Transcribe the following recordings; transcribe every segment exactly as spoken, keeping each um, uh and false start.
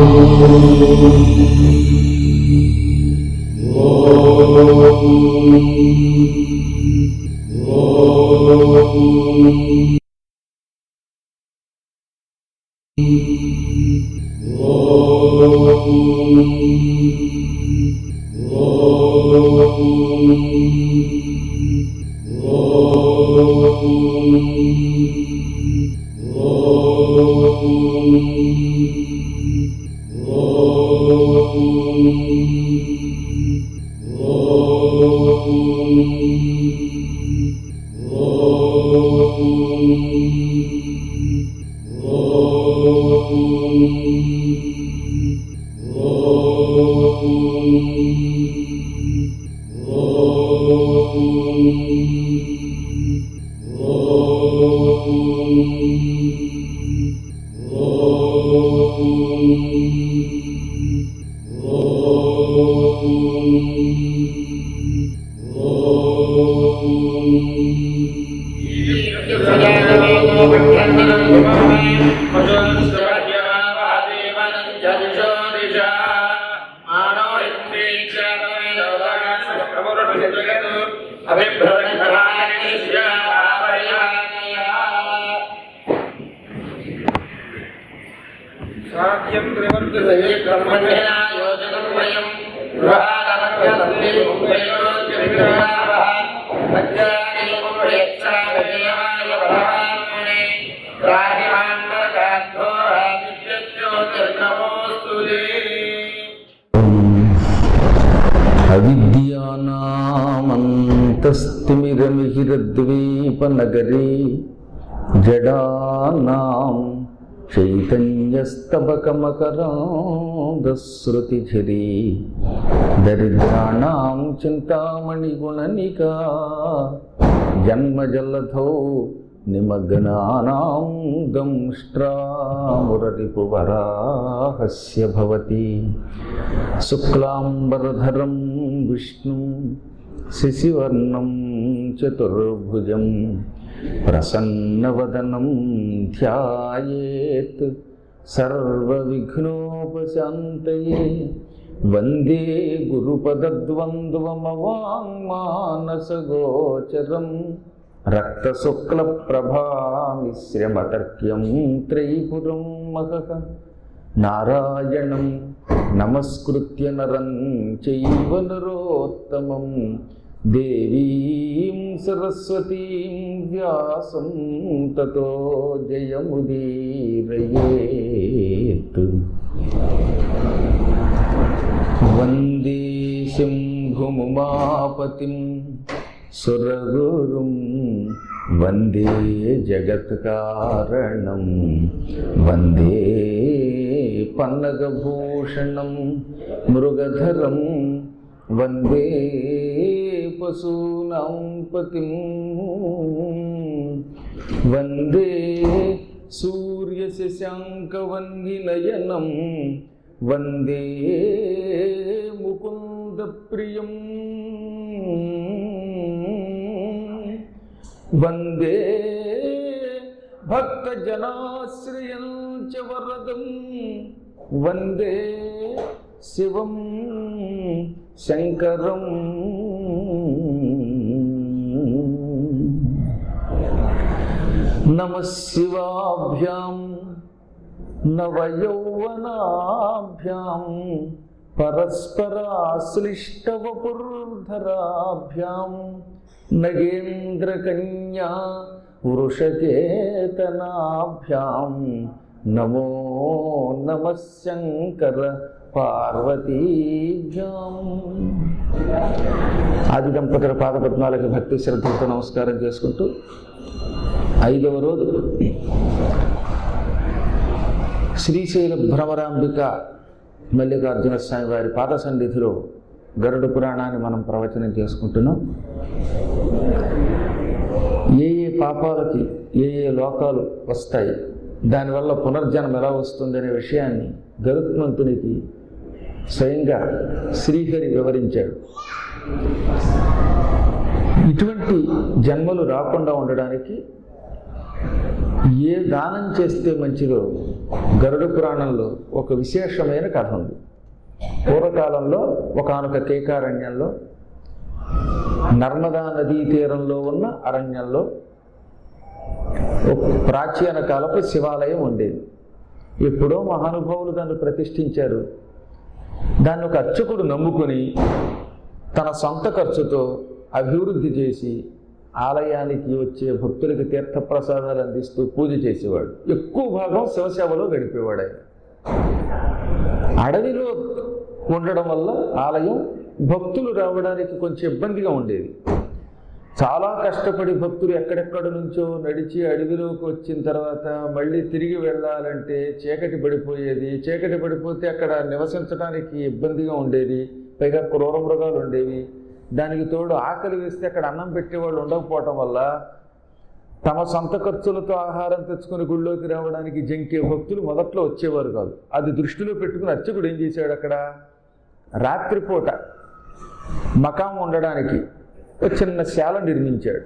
అవిద్యానామంతస్తిమిరమిహిరద్వీపనగరీ జడానాం చైతన్యస్తబకమకరాంధశ్రుతిఝరీ దరిద్రాణాం చింతామణిగుణనికా జన్మజలధౌ నిమగ్నానాం దంష్ట్రామురరిపువరాహస్య భవతి. శుక్లాంబరధరం విష్ణుం శశివర్ణం చతుర్భుజం ప్రసన్నవదనం ధ్యాయేత్ సర్వవిఘ్నోపశాంతయే. వందే గురుపదద్వంద్వమవాంగ్మానసగోచరం రక్తశుక్లప్రభామిశ్రమతర్క్యం త్రైపురం మహః. నారాయణం నమస్కృత్య నరం చైవ నరోత్తమం దేవీం సరస్వతీం వ్యాసం తతో జయముదీరయేత్. వందే శంభుముమాపతిం సురగురుం వందే జగత్కారణం వందే పన్నగభూషణం మృగధరం వందే పశూనాం పతిం వందే సూర్యశశాంకవన్నినయనం వందే ముకుందప్రియం వందే భక్తజనాశ్రయం చ వరదం వందే శివం శంకరం. నమః శివాభ్యాం నవయౌవనాభ్యాం పరస్పరాశ్లిష్టవపుర్ధరాభ్యాం నగేంద్రకన్యా వృషకేతనాభ్యాం నమో నమః శంకర పార్వతీభ్యాం. ఆది దంపతుల పాదపద్మాలకు భక్తి శ్రద్ధలతో నమస్కారం చేసుకుంటూ ఐదవ రోజు శ్రీశైల భ్రమరాంబిక మల్లికార్జున స్వామి వారి పాద సన్నిధిలో గరుడ పురాణాన్ని మనం ప్రవచనం చేసుకుంటున్నాం. ఏ ఏ పాపాలకి ఏ ఏ లోకాలు వస్తాయి, దానివల్ల పునర్జన్మ ఎలా వస్తుంది అనే విషయాన్ని గరుత్మంతునికి స్వయంగా శ్రీహరి వివరించాడు. ఇటువంటి జన్మలు రాకుండా ఉండడానికి ఏ దానం చేస్తే మంచిదో గరుడ పురాణంలో ఒక విశేషమైన కథ ఉంది. పూర్వకాలంలో ఒకానొక కేకారణ్యంలో నర్మదా నదీ తీరంలో ఉన్న అరణ్యంలో ఒక ప్రాచీన కాలపు శివాలయం ఉండేది. ఎప్పుడో మహానుభావులు దాన్ని ప్రతిష్ఠించారు. దాన్ని ఒక అర్చకుడు నమ్ముకొని తన సొంత ఖర్చుతో అభివృద్ధి చేసి ఆలయానికి వచ్చే భక్తులకి తీర్థప్రసాదాలు అందిస్తూ పూజ చేసేవాడు. ఎక్కువ భాగం శివసేవలో గడిపేవాడు ఆయన. అడవిలో ఉండడం వల్ల ఆలయం భక్తులు రావడానికి కొంచెం ఇబ్బందిగా ఉండేది. చాలా కష్టపడి భక్తులు ఎక్కడెక్కడ నుంచో నడిచి అడవిలోకి వచ్చిన తర్వాత మళ్ళీ తిరిగి వెళ్ళాలంటే చీకటి పడిపోయేది. చీకటి పడిపోతే అక్కడ నివసించడానికి ఇబ్బందిగా ఉండేది. పైగా క్రూర మృగాలు ఉండేవి. దానికి తోడు ఆకలి వేస్తే అక్కడ అన్నం పెట్టేవాళ్ళు ఉండకపోవటం వల్ల తమ సొంత ఖర్చులతో ఆహారం తెచ్చుకుని గుళ్ళోకి రావడానికి జంకే భక్తులు మొదట్లో వచ్చేవారు కాదు. అది దృష్టిలో పెట్టుకుని అర్చకుడు ఏం చేశాడు, అక్కడ రాత్రిపూట మకాం ఉండడానికి ఒక చిన్న శాల నిర్మించాడు.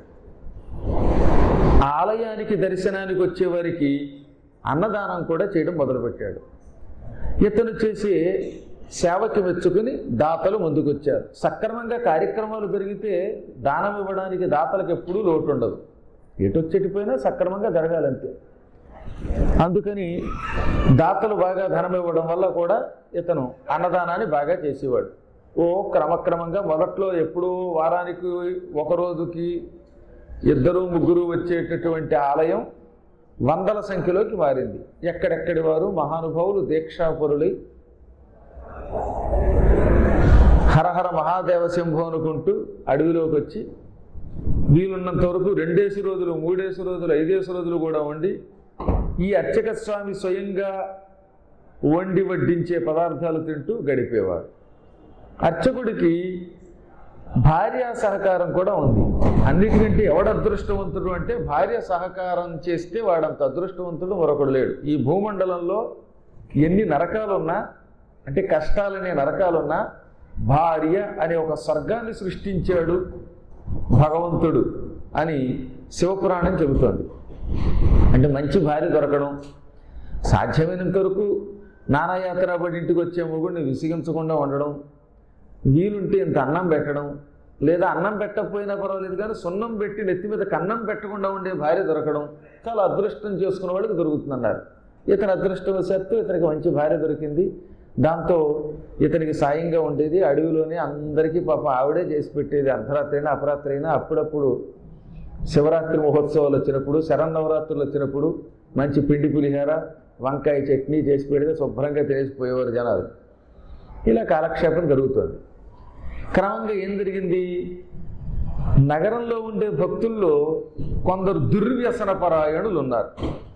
ఆలయానికి దర్శనానికి వచ్చేవారికి అన్నదానం కూడా చేయడం మొదలుపెట్టాడు. ఇతను చేసి సేవకి మెచ్చుకుని దాతలు ముందుకొచ్చారు. సక్రమంగా కార్యక్రమాలు జరిగితే దానం ఇవ్వడానికి దాతలకు ఎప్పుడూ లోటు ఉండదు. ఎటొచ్చెటిపోయినా సక్రమంగా జరగాలంతే. అందుకని దాతలు బాగా ధనం ఇవ్వడం వల్ల కూడా ఇతను అన్నదానాన్ని బాగా చేసేవాడు. ఓ క్రమక్రమంగా మొదట్లో ఎప్పుడూ వారానికి ఒక రోజుకి ఇద్దరు ముగ్గురు వచ్చేటటువంటి ఆలయం వందల సంఖ్యలోకి మారింది. ఎక్కడెక్కడి వారు మహానుభావులు దీక్షాపరులై హరహర మహాదేవ శంభు అనుకుంటూ అడవిలోకి వచ్చి వీలున్నంత వరకు రెండేసి రోజులు మూడేసి రోజులు ఐదేసి రోజులు కూడా వండి ఈ అర్చక స్వామి స్వయంగా వండి వడ్డించే పదార్థాలు తింటూ గడిపేవారు. అర్చకుడికి భార్య సహకారం కూడా ఉంది. అన్నిటికంటే ఎవడు అదృష్టవంతుడు అంటే భార్య సహకారం చేస్తే వాడంత అదృష్టవంతుడు మరొకడు లేడు. ఈ భూమండలంలో ఎన్ని నరకాలున్నా అంటే కష్టాలనే నరకాలున్నా భార్య అనే ఒక స్వర్గాన్ని సృష్టించాడు భగవంతుడు అని శివపురాణం చెబుతోంది. అంటే మంచి భార్య దొరకడం, సాధ్యమైనంత వరకు నానాయాత్ర పడి ఇంటికి వచ్చే మొగుడిని విసిగించకుండా ఉండడం, వీలుంటే ఇంత అన్నం పెట్టడం, లేదా అన్నం పెట్టకపోయినా పర్వాలేదు కానీ సున్నం పెట్టి నెత్తి మీద కన్నం పెట్టకుండా ఉండే భార్య దొరకడం చాలా అదృష్టం చేసుకున్న వాళ్ళకి దొరుకుతుందన్నారు. ఇతని అదృష్టవశాత్తు ఇతనికి మంచి భార్య దొరికింది. దాంతో ఇతనికి సాయంగా ఉండేది. అడవిలోనే అందరికీ పాప ఆవిడే చేసి పెట్టేది. అర్ధరాత్రి అయినా అపరాత్రి అయినా అప్పుడప్పుడు శివరాత్రి మహోత్సవాలు వచ్చినప్పుడు, శరన్నవరాత్రులు వచ్చినప్పుడు మంచి పిండి పులిహార వంకాయ చట్నీ చేసి పెడితే శుభ్రంగా తినేసిపోయేవారు జనాలు. ఇలా కాలక్షేపం జరుగుతుంది. క్రమంగా ఏం జరిగింది, నగరంలో ఉండే భక్తుల్లో కొందరు దుర్వ్యసన పరాయణులు ఉన్నారు.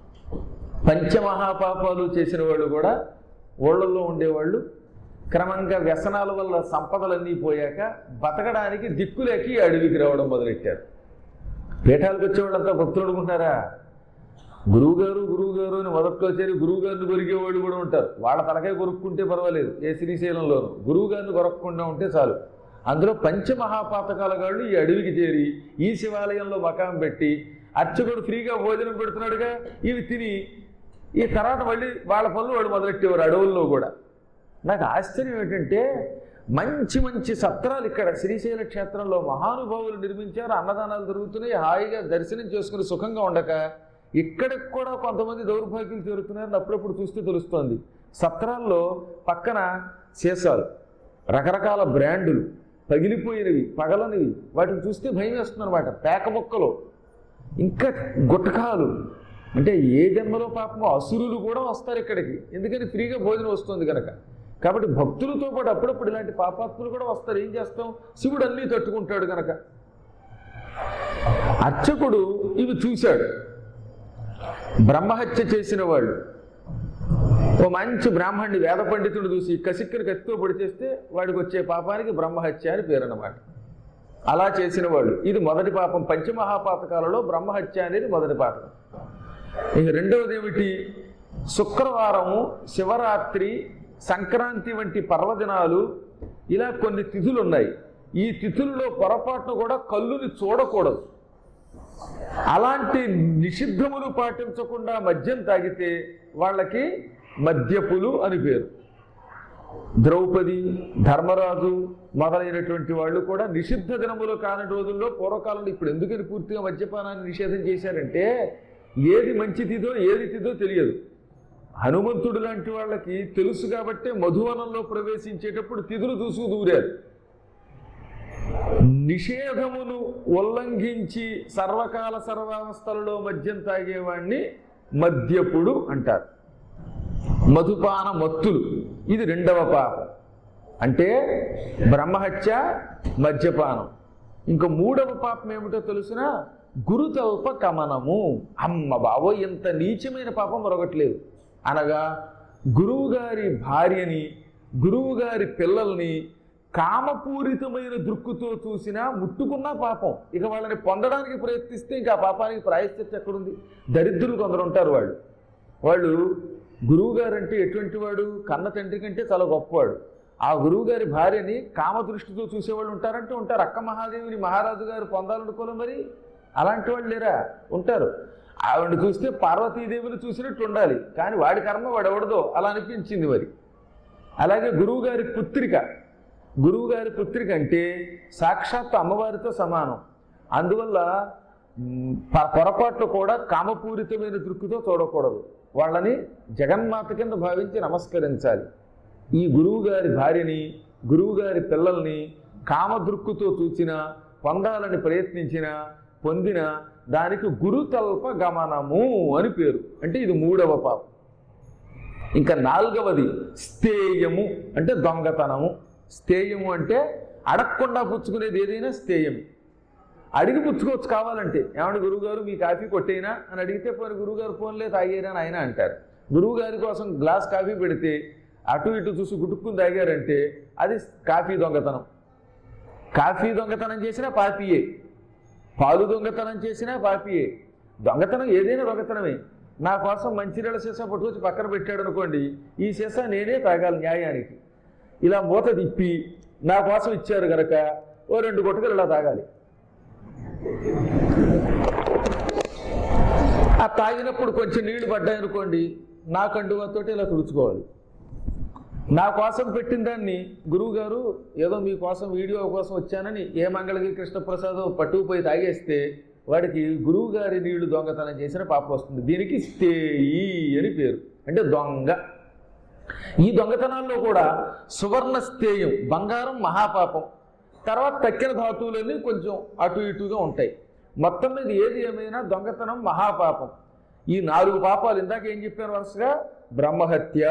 పంచమహాపాపాలు చేసిన వాళ్ళు కూడా ఊళ్ళల్లో ఉండేవాళ్ళు. క్రమంగా వ్యసనాల వల్ల సంపదలన్నీ పోయాక బతకడానికి దిక్కులేకి అడవికి రావడం మొదలెట్టారు. పీఠాలకు వచ్చేవాళ్ళంతా భక్తులు అనుకుంటారా, గురువుగారు గురువుగారు అని మొదట్లో చేరి గురువుగారిని కొరికేవాళ్ళు కూడా ఉంటారు. వాళ్ళ తలకాయ కొరుక్కుంటే పర్వాలేదు, ఏ శ్రీశైలంలోనూ గురువుగారిని కొరక్కుండా ఉంటే చాలు. అందులో పంచమహాపాతకాల గాళ్ళు ఈ అడవికి చేరి ఈ శివాలయంలో మకాం పెట్టి అర్చకుడు ఫ్రీగా భోజనం పెడుతున్నాడుగా ఇవి తిని ఈ తర్వాత మళ్ళీ వాళ్ళ పనులు వాడు మొదలెట్టేవారు అడవుల్లో కూడా. నాకు ఆశ్చర్యం ఏంటంటే మంచి మంచి సత్రాలు ఇక్కడ శ్రీశైల క్షేత్రంలో మహానుభావులు నిర్మించారు. అన్నదానాలు జరుగుతున్నాయి. హాయిగా దర్శనం చేసుకుని సుఖంగా ఉండక ఇక్కడికి కూడా కొంతమంది దౌర్భాగ్యులు చేరుతున్నారని అప్పుడప్పుడు చూస్తే తెలుస్తోంది. సత్రాల్లో పక్కన సీసాలు, రకరకాల బ్రాండులు, పగిలిపోయినవి పగలనివి, వాటిని చూస్తే భయం వేస్తుంది అనమాట. పేక మొక్కలు, ఇంకా గుట్టకాలు. అంటే ఏ జన్మలో పాపమో అసురులు కూడా వస్తారు ఇక్కడికి, ఎందుకని ఫ్రీగా భోజనం వస్తుంది కనుక. కాబట్టి భక్తులతో పాటు అప్పుడప్పుడు ఇలాంటి పాపాత్ములు కూడా వస్తారు. ఏం చేస్తాం, శివుడు అన్నీ తట్టుకుంటాడు కనుక. అర్చకుడు ఇవి చూశాడు. బ్రహ్మహత్య చేసిన వాళ్ళు ఓ మంచి బ్రాహ్మణుడి వేద పండితుడు చూసి కసిక్కని కత్తితో పొడి చేస్తే వాడికి వచ్చే పాపానికి బ్రహ్మహత్య అని పేరు అన్నమాట. అలా చేసిన వాళ్ళు, ఇది మొదటి పాపం. పంచమహాపాతకాలలో బ్రహ్మహత్య అనేది మొదటి పాపం. ఇక రెండవది ఏమిటి, శుక్రవారము, శివరాత్రి, సంక్రాంతి వంటి పర్వదినాలు, ఇలా కొన్ని తిథులు ఉన్నాయి. ఈ తిథుల్లో పొరపాటును కూడా కళ్ళుని చూడకూడదు. అలాంటి నిషిద్ధములు పాటించకుండా మద్యం తాగితే వాళ్ళకి మద్యపులు అని పేరు. ద్రౌపది, ధర్మరాజు మొదలైనటువంటి వాళ్ళు కూడా నిషిద్ధ దినములు కాని రోజుల్లో పూర్వకాలంలో, ఇప్పుడు ఎందుకని పూర్తిగా మద్యపానాన్ని నిషేధం చేశారంటే ఏది మంచి తిదో ఏది తిదో తెలియదు. హనుమంతుడు లాంటి వాళ్ళకి తెలుసు కాబట్టి మధువనంలో ప్రవేశించేటప్పుడు తిథులు చూసు దూరారు. నిషేధమును ఉల్లంఘించి సర్వకాల సర్వావస్థలలో మద్యం తాగేవాడిని మద్యపుడు అంటారు. మధుపాన మత్తులు, ఇది రెండవ పాపం. అంటే బ్రహ్మహత్య, మద్యపానం. ఇంకా మూడవ పాపం ఏమిటో తెలుసునా? గురుతల్ప కమనము. అమ్మ బావో, ఇంత నీచమైన పాపం మరొకట్లేదు. అనగా గురువుగారి భార్యని, గురువుగారి పిల్లల్ని కామపూరితమైన దృక్కుతో చూసినా ముట్టుకున్నా పాపం. ఇక వాళ్ళని పొందడానికి ప్రయత్నిస్తే ఇంకా ఆ పాపానికి ప్రాయశ్చిత్తం ఎక్కడుంది? దరిద్రులు కొందరు ఉంటారు. వాళ్ళు వాళ్ళు గురువుగారు అంటే ఎటువంటి వాడు? కన్న తండ్రి కంటే చాలా గొప్పవాడు. ఆ గురువుగారి భార్యని కామదృష్టితో చూసేవాళ్ళు ఉంటారంటే ఉంటారు. అక్క మహాదేవిని మహారాజు గారు పొందాలనుకోలే, మరి అలాంటి వాళ్ళు లేరా? ఉంటారు. ఆవిడని చూస్తే పార్వతీదేవిని చూసినట్టు ఉండాలి, కానీ వాడి కర్మ వాడు ఎవడదో అలా అనిపించింది మరి. అలాగే గురువుగారి పుత్రిక, గురువుగారి పుత్రిక అంటే సాక్షాత్ అమ్మవారితో సమానం. అందువల్ల పొరపాట్లు కూడా కామపూరితమైన దృక్కుతో చూడకూడదు. వాళ్ళని జగన్మాత కింద భావించి నమస్కరించాలి. ఈ గురువుగారి భార్యని, గురువుగారి పిల్లల్ని కామదృక్కుతో చూచినా, పొందాలని ప్రయత్నించిన, పొందిన దానికి గురుతల్ప గమనము అని పేరు. అంటే ఇది మూడవ పాపం. ఇంకా నాలుగవది స్థేయము, అంటే దొంగతనము. స్థేయము అంటే అడగకుండా పుచ్చుకునేది ఏదైనా స్థేయం. అడిగి పుచ్చుకోవచ్చు కావాలంటే. ఏమంటే గురువుగారు మీ కాఫీ కొట్టేనా అని అడిగితే, పోనీ గురువుగారు ఫోన్లే తాగేరా అని ఆయన అంటారు. గురువుగారి కోసం గ్లాస్ కాఫీ పెడితే అటు ఇటు చూసి గుట్టుక్కుని తాగారంటే అది కాఫీ దొంగతనం. కాఫీ దొంగతనం చేసినా పాపియే, పాలు దొంగతనం చేసినా పాపియే. దొంగతనం ఏదైనా దొంగతనమే. నా కోసం మంచినీళ్ళ సీసా పట్టుకొచ్చి పక్కన పెట్టాడు అనుకోండి, ఈ సీసా నేనే తాగాలి న్యాయానికి. ఇలా మూత తిప్పి నా కోసం ఇచ్చారు కనుక ఓ రెండు గుట్టకలు ఇలా తాగాలి. ఆ తాగినప్పుడు కొంచెం నీళ్లు పడ్డాయనుకోండి, నా కండువాతోటి ఇలా తుడుచుకోవాలి. నా కోసం పెట్టిన దాన్ని గురువుగారు ఏదో మీకోసం వీడియో కోసం వచ్చానని ఏ మంగళగిరి కృష్ణప్రసాద్ పట్టుకుపోయి తాగేస్తే వాడికి గురువు గారి నీళ్లు దొంగతనం చేసిన పాపం వస్తుంది. దీనికి స్థేయి అని పేరు, అంటే దొంగ. ఈ దొంగతనాల్లో కూడా సువర్ణ స్థేయం, బంగారం మహాపాపం. తర్వాత తక్కిన ధాతువులన్నీ కొంచెం అటు ఇటుగా ఉంటాయి. మొత్తం మీద ఏది ఏమైనా దొంగతనం మహాపాపం. ఈ నాలుగు పాపాలు ఇందాక ఏం చెప్పాను వరుసగా? బ్రహ్మహత్య,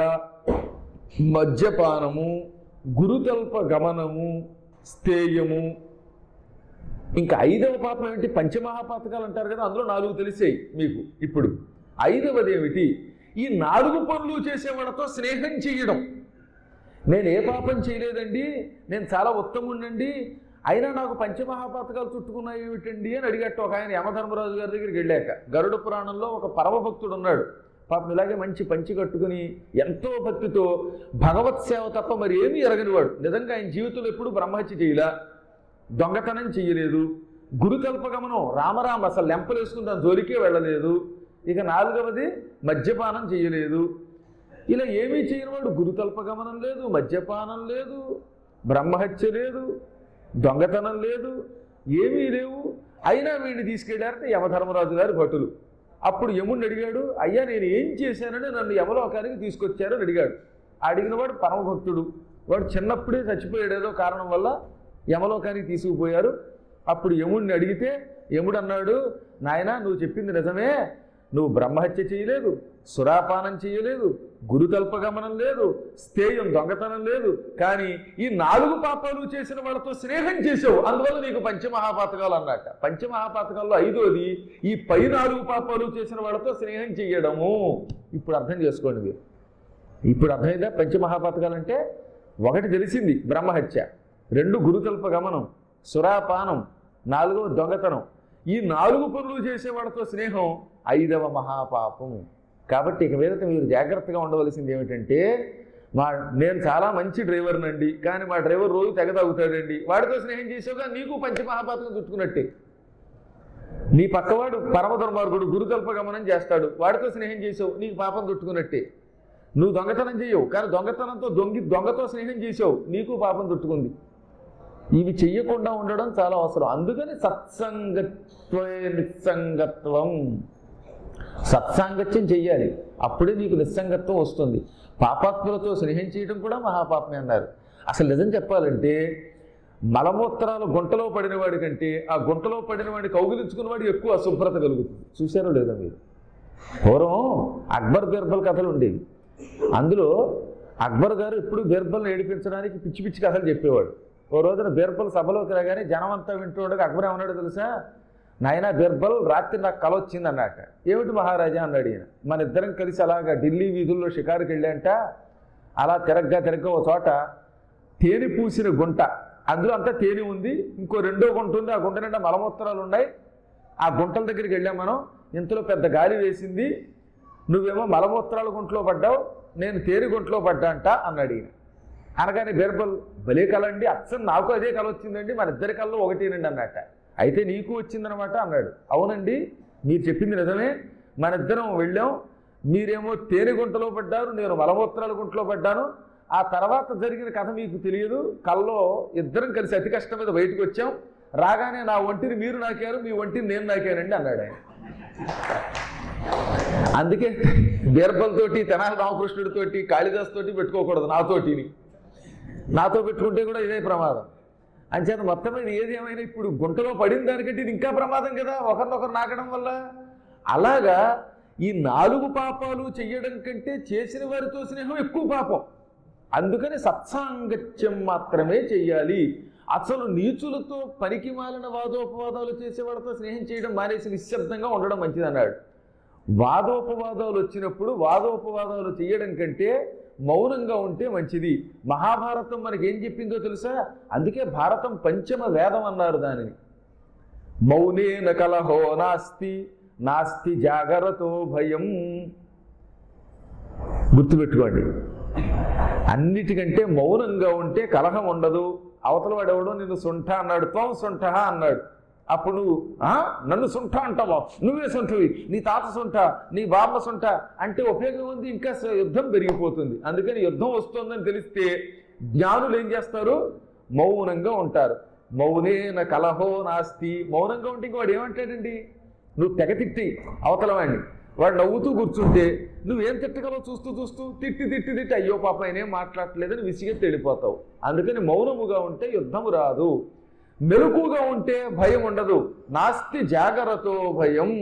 మద్యపానము, గురుతల్ప గమనము, స్థేయము. ఇంకా ఐదవ పాపం ఏమిటి? పంచమహాపాతకాలు అంటారు కదా, అందులో నాలుగు తెలిసాయి మీకు. ఇప్పుడు ఐదవది ఏమిటి? ఈ నాలుగు పనులు చేసేవాళ్ళతో స్నేహం చేయడం. నేను ఏ పాపం చేయలేదండి, నేను చాలా ఉత్తముండండి, అయినా నాకు పంచమహాపాతకాలు చుట్టుకున్నాయి ఏమిటండి అని అడిగట్టు ఒక ఆయన యమధర్మరాజు గారి దగ్గరికి వెళ్ళాక. గరుడ పురాణంలో ఒక పరమభక్తుడు ఉన్నాడు. పాపం ఇలాగే మంచి పంచి కట్టుకుని ఎంతో భక్తితో భగవత్ సేవ తప్ప మరి ఏమీ ఎరగనివాడు. నిజంగా ఆయన జీవితంలో ఎప్పుడు బ్రహ్మహత్య చేయలా, దొంగతనం చేయలేదు, గురుకల్పగమనం రామరామ అసలు లెంపలు వేసుకుంటాను జోలికే వెళ్ళలేదు. ఇక నాలుగవది మద్యపానం చేయలేదు. ఇలా ఏమీ చేయనివాడు గురుకల్పగమనం లేదు, మద్యపానం లేదు, బ్రహ్మహత్య లేదు, దొంగతనం లేదు, ఏమీ లేవు. అయినా వీడిని తీసుకెళ్ళారంటే యమధర్మరాజు గారి భటులు. అప్పుడు యముడిని అడిగాడు, అయ్యా నేను ఏం చేశానని నన్ను యమలోకానికి తీసుకొచ్చారని అడిగాడు. అడిగిన వాడు పరమభక్తుడు. వాడు చిన్నప్పుడే చచ్చిపోయాడు ఏదో కారణం వల్ల, యమలోకానికి తీసుకుపోయారు. అప్పుడు యముడిని అడిగితే యముడు అన్నాడు, నాయనా నువ్వు చెప్పింది నిజమే, నువ్వు బ్రహ్మహత్య చేయలేదు, సురాపానం చేయలేదు, గురుతల్పగమనం లేదు, స్థేయం దొంగతనం లేదు, కానీ ఈ నాలుగు పాపాలు చేసిన వాళ్ళతో స్నేహం చేసావు, అందువల్ల నీకు పంచమహాపాతకాలు అన్నట్ట. పంచమహాపాతకాల్లో ఐదోది ఈ పై నాలుగు పాపాలు చేసిన వాళ్ళతో స్నేహం చేయడము. ఇప్పుడు అర్థం చేసుకోండి మీరు. ఇప్పుడు అర్థమైందా పంచమహాపాతకాలు అంటే? ఒకటి తెలిసింది బ్రహ్మహత్య, రెండు గురుతల్పగమనం, సురాపానం, నాలుగవ దొంగతనం. ఈ నాలుగు పనులు చేసేవాళ్ళతో స్నేహం ఐదవ మహాపాపం. కాబట్టి ఇక మీదట మీరు జాగ్రత్తగా ఉండవలసింది ఏమిటంటే, మా నేను చాలా మంచి డ్రైవర్నండి, కానీ మా డ్రైవర్ రోజు తెగ తాగుతాడండి, వాడితో స్నేహం చేసావుగా నీకు పంచమహాపాతకం చుట్టుకున్నట్టే. నీ పక్కవాడు పరమ దుర్మార్గుడు గురుకల్పగమనం చేస్తాడు, వాడితో స్నేహం చేసావు, నీకు పాపం చుట్టుకున్నట్టే. నువ్వు దొంగతనం చేయవు, కానీ దొంగతనంతో దొంగి దొంగతో స్నేహం చేసావు, నీకు పాపం చుట్టుకుంది. ఇవి చెయ్యకుండా ఉండడం చాలా అవసరం. అందుకని సత్సంగత్వ నిస్సంగత్వం, సత్సాంగత్యం చెయ్యాలి, అప్పుడే నీకు నిస్సంగత్వం వస్తుంది. పాపాత్ములతో స్నేహం చేయడం కూడా మహాపాపమే అన్నారు. అసలు నిజం చెప్పాలంటే మలమూత్రాలు గుంటలో పడిన వాడి కంటే ఆ గుంటలో పడిన వాడిని కౌగిలించుకున్నవాడు ఎక్కువ అశుభ్రత కలుగుతుంది. చూశారో లేదా మీరు? పూర్వం అక్బర్ బీర్బల్ కథలు ఉండేవి. అందులో అక్బర్ గారు ఎప్పుడు బీర్బల్ని ఏడిపించడానికి పిచ్చి పిచ్చి కథలు చెప్పేవాడు. ఓ రోజున బీర్బల్ సభలోకి రాగానే జనం అంతా వింటూ ఉండగా అక్బర్ ఏమన్నాడు తెలుసా? నాయన బీర్బల్, రాత్రి నాకు కల వచ్చింది అన్నట్ట. ఏమిటి మహారాజా అన్నాడు ఈయన. మన ఇద్దరం కలిసి అలాగా ఢిల్లీ వీధుల్లో షికారుకి వెళ్ళాంట. అలా తిరగ్గా తిరగ్గా ఒక చోట తేనె పూసిన గుంట, అందులో అంతా తేనె ఉంది, ఇంకో రెండో గుంట ఉంది, ఆ గుంట నిండా మలమూత్రాలు ఉన్నాయి. ఆ గుంటల దగ్గరికి వెళ్ళాం మనం. ఇంతలో పెద్ద గాలి వేసింది, నువ్వేమో మలమూత్రాల గుంటలో పడ్డావు, నేను తేనె గుంటలో పడ్డా అంట అన్నాడు ఈయన. అనగానే బీర్బల్, భలే కల అండి, అచ్చం నాకు అదే కల వచ్చిందండి, మన ఇద్దరి కల్లో ఒకటేనండి అన్నట్ట. అయితే నీకు వచ్చిందనమాట అన్నాడు. అవునండి, మీరు చెప్పింది నిజమే, మన ఇద్దరం వెళ్ళాం, మీరేమో తేనె గుంటలో పడ్డారు, నేను మలమూత్రాల గుంటలో పడ్డాను. ఆ తర్వాత జరిగిన కథ మీకు తెలియదు. కల్లో ఇద్దరం కలిసి అతి కష్టం మీద బయటకు వచ్చాం, రాగానే నా ఒంటిని మీరు నాకారు, మీ ఒంటిని నేను నాకానండి అన్నాడు ఆయన. అందుకే బీర్బల్ తోటి, తెనాలి రామకృష్ణుడితోటి, కాళిదాస్ తోటి పెట్టుకోకూడదు, నాతోటిని. నాతో పెట్టుకుంటే కూడా ఇదే ప్రమాదం. అంచేత మొత్తం మీద ఏది ఏమైనా ఇప్పుడు గుంటలో పడిన దానికంటే ఇది ఇంకా ప్రమాదం కదా, ఒకరినొకరు నాకడం వల్ల. అలాగా ఈ నాలుగు పాపాలు చెయ్యడం కంటే చేసిన వారితో స్నేహం ఎక్కువ పాపం. అందుకని సత్సాంగత్యం మాత్రమే చెయ్యాలి. అసలు నీచులతో పనికి మాలిన వాదోపవాదాలు చేసేవాడితో స్నేహం చేయడం మానేసి నిశ్శబ్దంగా ఉండడం మంచిది అన్నాడు. వాదోపవాదాలు వచ్చినప్పుడు వాదోపవాదాలు చేయడం కంటే మౌనంగా ఉంటే మంచిది. మహాభారతం మనకి ఏం చెప్పిందో తెలుసా? అందుకే భారతం పంచమ వేదం అన్నారు దానిని. మౌనేన కలహో నాస్తి నాస్తి జాగరతో భయం. గుర్తుపెట్టుకోండి, అన్నిటికంటే మౌనంగా ఉంటే కలహం ఉండదు. అవతల వాడెవడో నిన్ను సుంఠ అన్నాడు, త్వం సుంఠ అన్నాడు, అప్పుడు నువ్వు నన్ను సుంఠ అంటావా, నువ్వే సుంఠవి, నీ తాత సుంఠ, నీ బామ్మ సుంఠ అంటే ఉపయోగం ఉంది, ఇంకా యుద్ధం పెరిగిపోతుంది. అందుకని యుద్ధం వస్తుందని తెలిస్తే జ్ఞానులు ఏం చేస్తారు? మౌనంగా ఉంటారు. మౌనేన కలహో నాస్తి. మౌనంగా ఉంటే ఇంక వాడు ఏమంటాడండి? నువ్వు తెగ తిట్టి అవతల వాడిని, వాడు నవ్వుతూ కూర్చుంటే నువ్వేం తిట్టగలవు? చూస్తూ చూస్తూ తిట్టి తిట్టి తిట్టి అయ్యో పాప ఆయనేం మాట్లాడలేదని విసిగెత్తి వెళ్ళిపోతావు. అందుకని మౌనముగా ఉంటే యుద్ధము రాదు. మెలకుగా ఉంటే భయం ఉండదు. నాస్తి జాగరతో భయం.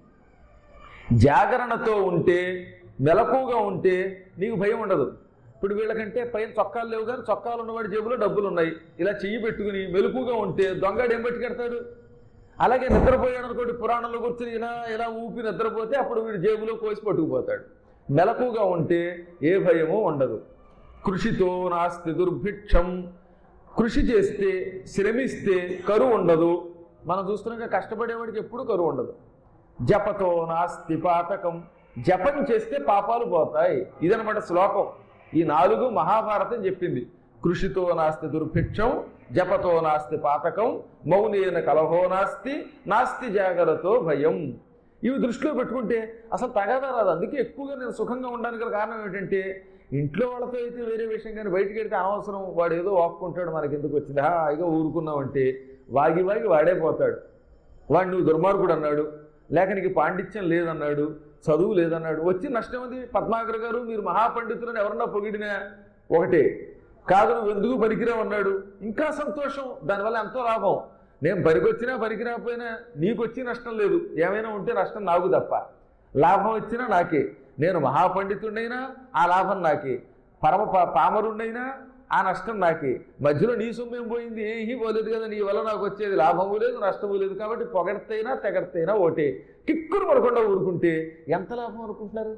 జాగరణతో ఉంటే, మెలకుగా ఉంటే నీకు భయం ఉండదు. ఇప్పుడు వీళ్ళకంటే పైన చొక్కాలు లేవు, కానీ చొక్కాలు ఉన్నవాడి జేబులో డబ్బులు ఉన్నాయి. ఇలా చెయ్యి పెట్టుకుని మెలకుగా ఉంటే దొంగడు ఏం పెట్టుకెడతాడు? అలాగే నిద్రపోయాడు అనుకోండి, పురాణంలో కూర్చుని ఇలా ఇలా ఊపి నిద్రపోతే అప్పుడు వీడు జేబులో కోసి పట్టుకుపోతాడు. మెలకుగా ఉంటే ఏ భయమో ఉండదు. కృషితో నాస్తి దుర్భిక్షం. కృషి చేస్తే, శ్రమిస్తే కరువు ఉండదు. మనం చూస్తున్నాక కష్టపడేవాడికి ఎప్పుడు కరువు ఉండదు. జపతో నాస్తి పాతకం. జపం చేస్తే పాపాలు పోతాయి. ఇదనమాట శ్లోకం. ఈ నాలుగు మహాభారతం చెప్పింది. కృషితో నాస్తి దుర్భిక్షం, జపతో నాస్తి పాతకం, మౌనేన కలహో నాస్తి, నాస్తి జాగరతో భయం. ఇవి దృష్టిలో పెట్టుకుంటే అసలు తగాదా రాదు. అందుకే ఎక్కువగా నేను సుఖంగా ఉండడానికి గల కారణం ఏంటంటే, ఇంట్లో వాళ్ళతో అయితే వేరే విషయం, కానీ బయటికి వెళ్తే అనవసరం, వాడు ఏదో వాక్కుంటాడు, మనకి ఎందుకు వచ్చింది హాయిగా ఊరుకున్నామంటే వాగి వాగి వాడే పోతాడు. వాడు నువ్వు దుర్మార్గుడు అన్నాడు, లేక నీకు పాండిత్యం లేదన్నాడు, చదువు లేదన్నాడు, వచ్చి నష్టం ఉంది. పద్మాకర్ గారు మీరు మహాపండితులను ఎవరన్నా పొగిడినా ఒకటే, కాదు నువ్వు ఎందుకు పనికిరావు అన్నాడు, ఇంకా సంతోషం, దానివల్ల ఎంతో లాభం. నేను పనికొచ్చినా పనికిరాకపోయినా నీకు వచ్చి నష్టం లేదు. ఏమైనా ఉంటే నష్టం నాకు తప్ప, లాభం వచ్చినా నాకే. నేను మహాపండితుడైనా ఆ లాభం నాకే, పరమ పామరుణ్ణైనా ఆ నష్టం నాకే. మధ్యలో నీ సొమ్మేం పోయింది? ఏమీ పోలేదు కదా, నీ వల్ల నాకు వచ్చేది లాభము లేదు నష్టము లేదు. కాబట్టి పొగడతైనా తెగడతైనా ఒకటే. కిక్కురు పడకుండా ఊరుకుంటే ఎంత లాభం అనుకుంటున్నారు?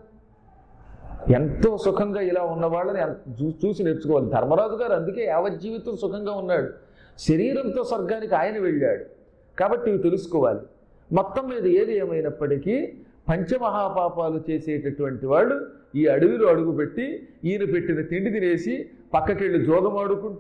ఎంతో సుఖంగా ఇలా ఉన్న వాళ్ళని చూసి నేర్చుకోవాలి. ధర్మరాజు గారు అందుకే యావజ్జీవితం సుఖంగా ఉన్నాడు. శరీరంతో స్వర్గానికి ఆయన వెళ్ళాడు. కాబట్టి ఇవి తెలుసుకోవాలి. మొత్తం మీద ఏది ఏమైనప్పటికీ పంచమహాపాపాలు చేసేటటువంటి వాళ్ళు ఈ అడవిలో అడుగుపెట్టి ఈయన పెట్టిన తిండి తినేసి పక్కకెళ్ళి జోదం ఆడుకుంటూ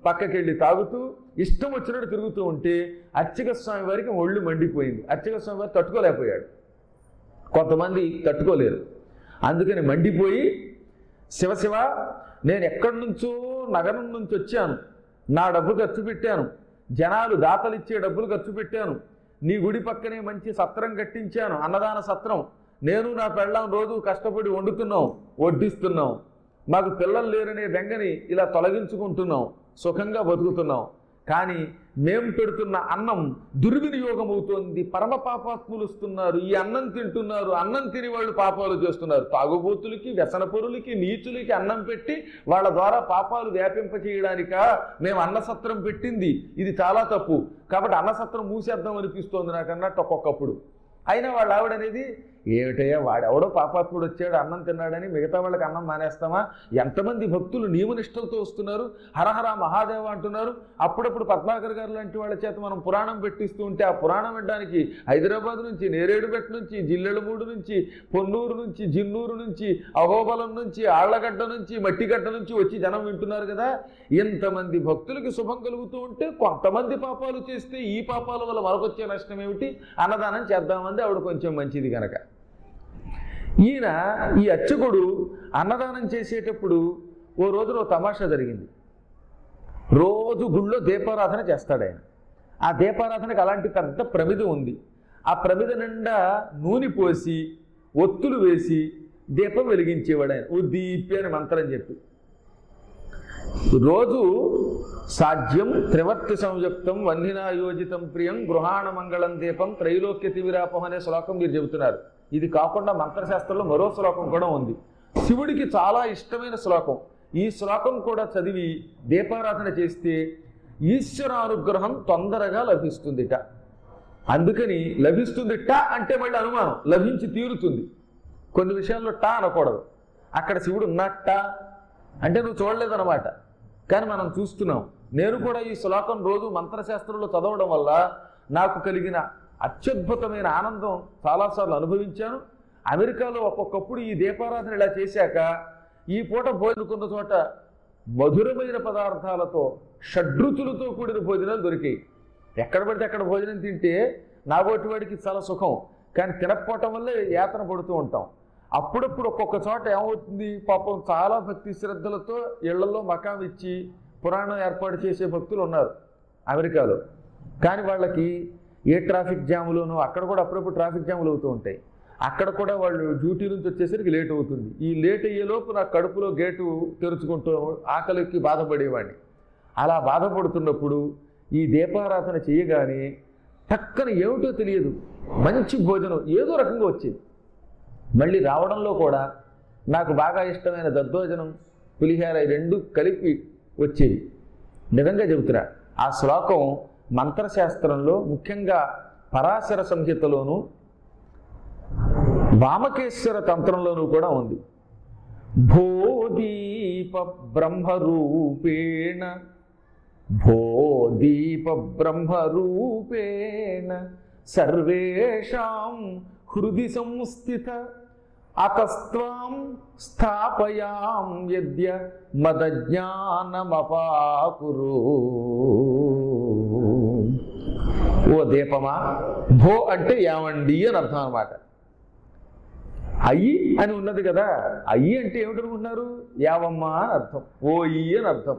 పక్కకెళ్ళి తాగుతూ ఇష్టం వచ్చినట్టు తిరుగుతూ ఉంటే అర్చక స్వామి వారికి ఒళ్ళు మండిపోయింది. అర్చక స్వామి వారు తట్టుకోలేకపోయాడు. కొంతమంది తట్టుకోలేరు. అందుకని మండిపోయి, శివశివ, నేను ఎక్కడి నుంచో నగరం నుంచి వచ్చాను, నా డబ్బు ఖర్చు పెట్టాను, జనాలు దాతలు ఇచ్చే డబ్బులు ఖర్చు పెట్టాను, నీ గుడి పక్కనే మంచి సత్రం కట్టించాను, అన్నదాన సత్రం, నేను నా పెళ్ళాం రోజు కష్టపడి వండుతున్నాం, వడ్డిస్తున్నాం, మాకు పిల్లలు లేరనే బెంగని ఇలా తొలగించుకుంటున్నాం, సుఖంగా బతుకుతున్నాం. కానీ మేము పెడుతున్న అన్నం దుర్వినియోగం అవుతోంది, పరమ పాపాత్ములు వస్తున్నారు, ఈ అన్నం తింటున్నారు, అన్నం తిని వాళ్ళు పాపాలు చేస్తున్నారు. తాగుబోతులకి, వ్యసనపరులకి, నీచులకి అన్నం పెట్టి వాళ్ళ ద్వారా పాపాలు వ్యాపింపచేయడానిక మేము అన్నసత్రం పెట్టింది. ఇది చాలా తప్పు. కాబట్టి అన్నసత్రం మూసేద్దాం అనిపిస్తోంది నాకు అన్నట్టు ఒక్కొక్కప్పుడు. అయినా వాళ్ళ ఆవిడనేది, ఏమిటయ్యా వాడెవడో పాపాత్ముడు వచ్చాడు అన్నం తిన్నాడని మిగతా వాళ్ళకి అన్నం మానేస్తామా? ఎంతమంది భక్తులు నియమనిష్టలతో వస్తున్నారు, హరహర మహాదేవ అంటున్నారు. అప్పుడప్పుడు పద్మాకర్ గారు లాంటి వాళ్ళ చేత మనం పురాణం పెట్టిస్తూ ఉంటే ఆ పురాణం వినడానికి హైదరాబాద్ నుంచి, నేరేడుపేట నుంచి, జిల్లెడమూడు నుంచి, పొన్నూరు నుంచి, జిన్నూరు నుంచి, అహోబలం నుంచి, ఆళ్లగడ్డ నుంచి, మట్టిగడ్డ నుంచి వచ్చి జనం వింటున్నారు కదా. ఇంతమంది భక్తులకి శుభం కలుగుతూ ఉంటే కొంతమంది పాపాలు చేస్తే ఈ పాపాల వల్ల మనకొచ్చే నష్టం ఏమిటి? అన్నదానం చేద్దామంది ఆవిడ కొంచెం మంచిది కనుక. ఈయన ఈ అర్చకుడు అన్నదానం చేసేటప్పుడు ఓ రోజులో తమాషా జరిగింది. రోజు గుళ్ళో దీపారాధన చేస్తాడు ఆయన. ఆ దీపారాధనకు అలాంటి పెద్ద ప్రమిద ఉంది. ఆ ప్రమిద నిండా నూనె పోసి ఒత్తులు వేసి దీపం వెలిగించేవాడు ఆయన. ఉద్దీప్య అని మంత్రం చెప్పి రోజు సాధ్యం త్రివర్తి సంయుక్తం వన్నినాయోజితం ప్రియం గృహాణ మంగళం దీపం త్రైలోక్య తివిరాపం అనే శ్లోకం మీరు చెబుతున్నారు. ఇది కాకుండా మంత్రశాస్త్రంలో మరో శ్లోకం కూడా ఉంది, శివుడికి చాలా ఇష్టమైన శ్లోకం. ఈ శ్లోకం కూడా చదివి దీపారాధన చేస్తే ఈశ్వరానుగ్రహం తొందరగా లభిస్తుందిట. అందుకని లభిస్తుంది ట అంటే మళ్ళీ అనుమానం, లభించి తీరుతుంది. కొన్ని విషయాల్లో ట అనకూడదు. అక్కడ శివుడు ఉన్నట్ట అంటే నువ్వు చూడలేదన్నమాట, కానీ మనం చూస్తున్నాం. నేను కూడా ఈ శ్లోకం రోజు మంత్రశాస్త్రంలో చదవడం వల్ల నాకు కలిగిన అత్యద్భుతమైన ఆనందం చాలాసార్లు అనుభవించాను. అమెరికాలో ఒక్కొక్కప్పుడు ఈ దీపారాధన ఇలా చేశాక ఈ పూట భోజనుకున్న చోట మధురమైన పదార్థాలతో షడ్రుచులతో కూడిన భోజనాలు దొరికాయి. ఎక్కడ పడితే అక్కడ భోజనం తింటే నాబోటి వాడికి చాలా సుఖం, కానీ తినకపోవటం వల్లే యాతన పడుతూ ఉంటాం. అప్పుడప్పుడు ఒక్కొక్క చోట ఏమవుతుంది, పాపం చాలా భక్తి శ్రద్ధలతో ఇళ్లలో మకాం ఇచ్చి పురాణం ఏర్పాటు చేసే భక్తులు ఉన్నారు అమెరికాలో. కానీ వాళ్ళకి ఏ ట్రాఫిక్ జాములోనూ అక్కడ కూడా అప్పుడప్పుడు ట్రాఫిక్ జాములు అవుతూ ఉంటాయి. అక్కడ కూడా వాళ్ళు డ్యూటీ నుంచి వచ్చేసరికి లేట్ అవుతుంది. ఈ లేట్ అయ్యేలోపు నా కడుపులో గేటు తెరుచుకుంటూ ఆకలికి బాధపడేవాడిని. అలా బాధపడుతున్నప్పుడు ఈ దీపారాధన చేయగానే టక్కన ఏమిటో తెలియదు మంచి భోజనం ఏదో రకంగా వచ్చింది. మళ్ళీ రావడంలో కూడా నాకు బాగా ఇష్టమైన దద్దోజనం, పులిహార రెండు కలిపి వచ్చేవి. నిజంగా చెబుతున్నా, ఆ శ్లోకం మంత్రశాస్త్రంలో ముఖ్యంగా పరాశర సంహితలోను వామకేశ్వర తంత్రంలోనూ కూడా ఉంది. భోదీప బ్రహ్మరూపేణ భోదీప బ్రహ్మరూపేణ సర్వేషాం హృది సంస్థిత అతస్త్వాం స్థాపయాం యద్య మదజ్ఞానమపాకురు. ఓ దీపమా, భో అంటే ఏమండి అని అర్థం అన్నమాట. అయ్యి అని ఉన్నది కదా, అయ్యి అంటే ఏమిటనుకుంటున్నారు? యావమ్మా అని అర్థం, ఓయి అని అర్థం.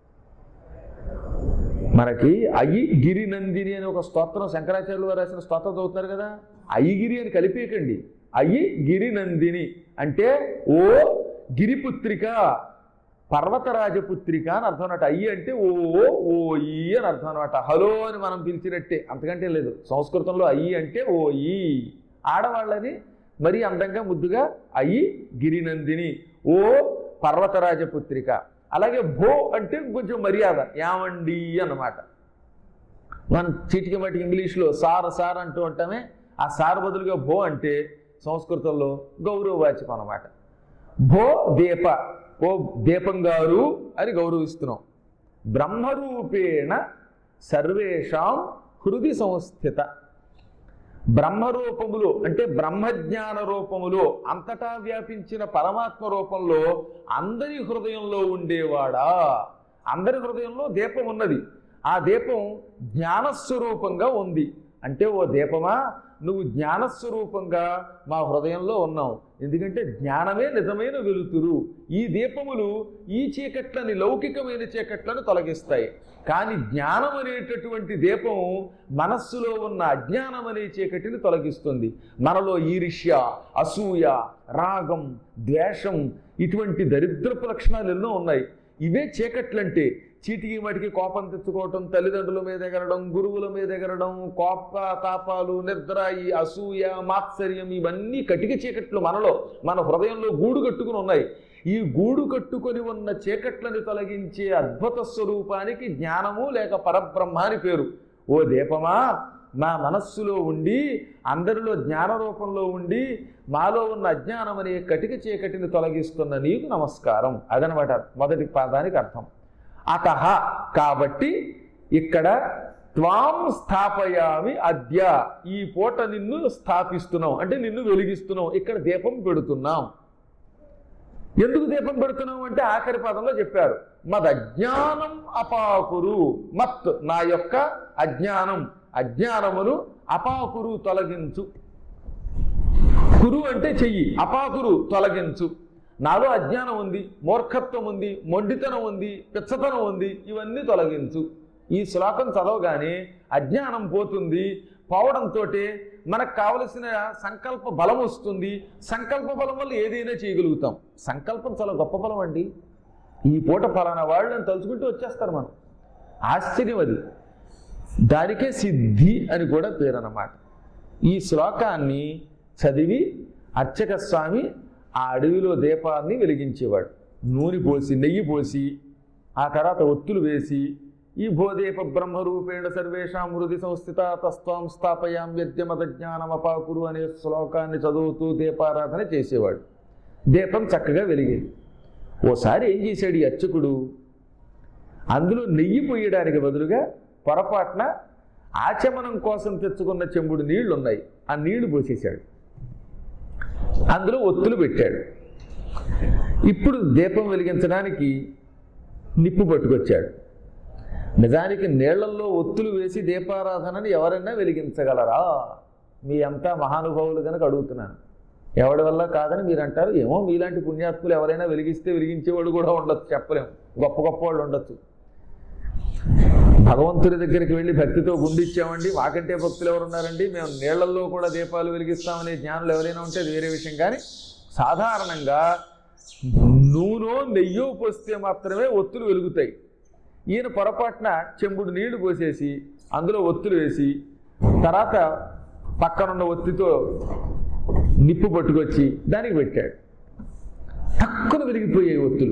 మనకి అయ్యి గిరి నందిని అని ఒక స్తోత్రం శంకరాచార్యులు వారు రాసిన స్తోత్రం చదువుతున్నారు కదా. అయ్యిగిరి అని కలిపేయకండి. అయ్యి గిరి నందిని అంటే ఓ గిరిపుత్రిక, పర్వతరాజపుత్రిక అని అర్థం అన్నమాట. అయ్యి అంటే ఓ ఓయి అని అర్థం అనమాట. హలో అని మనం పిలిచినట్టే, అంతకంటే లేదు. సంస్కృతంలో అయ్యి అంటే ఓయి, ఆడవాళ్ళని మరీ అందంగా ముద్దుగా అయ్యి గిరినందిని, ఓ పర్వతరాజపుత్రిక. అలాగే భో అంటే కొంచెం మర్యాద, యావండి అన్నమాట. మనం చీటికి మటికి ఇంగ్లీష్లో సార్ సార్ అంటూ ఉంటామే, ఆ సార్ బదులుగా భో అంటే సంస్కృతంలో గౌరవవాచకం అన్నమాట. భో దీప, ఓ దీపం గారు అని గౌరవిస్తున్నాం. బ్రహ్మరూపేణ సర్వేషాం హృది సంస్థిత. బ్రహ్మరూపములో అంటే బ్రహ్మజ్ఞాన రూపములో అంతటా వ్యాపించిన పరమాత్మ రూపంలో అందరి హృదయంలో ఉండేవాడా. అందరి హృదయంలో దీపం ఉన్నది. ఆ దీపం జ్ఞానస్వరూపంగా ఉంది. అంటే ఓ దీపమా, నువ్వు జ్ఞానస్వరూపంగా మా హృదయంలో ఉన్నావు. ఎందుకంటే జ్ఞానమే నిజమైన వెలుతురు. ఈ దీపములు ఈ చీకట్లని, లౌకికమైన చీకట్లను తొలగిస్తాయి. కానీ జ్ఞానం అనేటటువంటి దీపం మనస్సులో ఉన్న అజ్ఞానం అనే చీకటిని తొలగిస్తుంది. మనలో ఈర్ష్య, అసూయ, రాగం, ద్వేషం ఇటువంటి దరిద్రపు లక్షణాలు ఎన్నో ఉన్నాయి. ఇవే చీకట్లంటే. చీటికి మటికి కోపం తెచ్చుకోవటం, తల్లిదండ్రుల మీద ఎగరడం, గురువుల మీద ఎగరడం, కోప తాపాలు, నిద్ర, ఈ అసూయ, మాత్సర్యం ఇవన్నీ కటిక చీకట్లు మనలో, మన హృదయంలో గూడు కట్టుకుని ఉన్నాయి. ఈ గూడు కట్టుకొని ఉన్న చీకట్లను తొలగించే అద్భుత స్వరూపానికి జ్ఞానము లేక పరబ్రహ్మ అని పేరు. ఓ దీపమా, నా మనస్సులో ఉండి అందరిలో జ్ఞాన రూపంలో ఉండి మాలో ఉన్న అజ్ఞానం అనే కటిక చీకటిని తొలగిస్తున్న నీకు నమస్కారం. అదనమాట మొదటి పాదానికి అర్థం. అతః కాబట్టి ఇక్కడ త్వాం స్థాపయామి అద్య, ఈ పూట నిన్ను స్థాపిస్తున్నాం అంటే నిన్ను వెలిగిస్తున్నాం. ఇక్కడ దీపం పెడుతున్నాం. ఎందుకు దీపం పెడుతున్నాం అంటే ఆఖరి పదంలో చెప్పారు, మదజ్ఞానం అపాకురు. మత్ నా యొక్క అజ్ఞానం, అజ్ఞానమును అపాకురు తొలగించు. కురు అంటే చెయ్యి, అపాకురు తొలగించు. నాలో అజ్ఞానం ఉంది, మూర్ఖత్వం ఉంది, మొండితనం ఉంది, పిచ్చతనం ఉంది, ఇవన్నీ తొలగించు. ఈ శ్లోకం చదవగానే అజ్ఞానం పోతుంది. పోవడంతో మనకు కావలసిన సంకల్ప బలం వస్తుంది. సంకల్ప బలం వల్ల ఏదైనా చేయగలుగుతాం. సంకల్పం చాలా గొప్ప బలం అండి. ఈ పూట ఫలానా వాళ్ళు అని తలుచుకుంటూ వచ్చేస్తారు మనం. ఆశ్చర్యం అది. దానికే సిద్ధి అని కూడా పేరు అన్నమాట. ఈ శ్లోకాన్ని చదివి అర్చక స్వామి ఆ అడవిలో దీపాన్ని వెలిగించేవాడు. నూనె పోసి, నెయ్యి పోసి, ఆ తర్వాత ఒత్తులు వేసి, ఈ భోదీప బ్రహ్మరూపేణ సర్వేషాం హృది సంస్థిత తస్త్వాం స్థాపయాం యద్యమత జ్ఞానమపాకురు అనే శ్లోకాన్ని చదువుతూ దీపారాధన చేసేవాడు. దీపం చక్కగా వెలిగేది. ఓసారి ఏం చేశాడు ఈ అర్చకుడు, అందులో నెయ్యి పోయడానికి బదులుగా పొరపాటున ఆచమనం కోసం తెచ్చుకున్న చెంబుడు నీళ్లు ఉన్నాయి, ఆ నీళ్లు పోసేశాడు. అందులో ఒత్తులు పెట్టాడు. ఇప్పుడు దీపం వెలిగించడానికి నిప్పు పట్టుకొచ్చాడు. నిజానికి నీళ్లలో ఒత్తులు వేసి దీపారాధనని ఎవరైనా వెలిగించగలరా? మీ అంతా మహానుభావులు కనుక అడుగుతున్నాను. ఎవడి వల్ల కాదని మీరు అంటారు. ఏమో మీలాంటి పుణ్యాత్ములు ఎవరైనా వెలిగిస్తే వెలిగించేవాళ్ళు కూడా ఉండొచ్చు, చెప్పలేము. గొప్ప గొప్ప వాళ్ళు ఉండొచ్చు. భగవంతుడి దగ్గరికి వెళ్ళి భక్తితో గుండిచ్చామండి, మాకంటే భక్తులు ఎవరున్నారండి, మేము నీళ్లలో కూడా దీపాలు వెలిగిస్తామనే జ్ఞానులు ఎవరైనా ఉంటే అది వేరే విషయం. కానీ సాధారణంగా నూనె నెయ్యో పోస్తే మాత్రమే ఒత్తులు వెలుగుతాయి. ఈయన పొరపాటున చెంబుడు నీళ్లు పోసేసి అందులో ఒత్తులు వేసి తర్వాత పక్కనున్న ఒత్తితో నిప్పు పట్టుకొచ్చి దానికి పెట్టాడు. తక్కువ వెలిగిపోయాయి ఒత్తులు.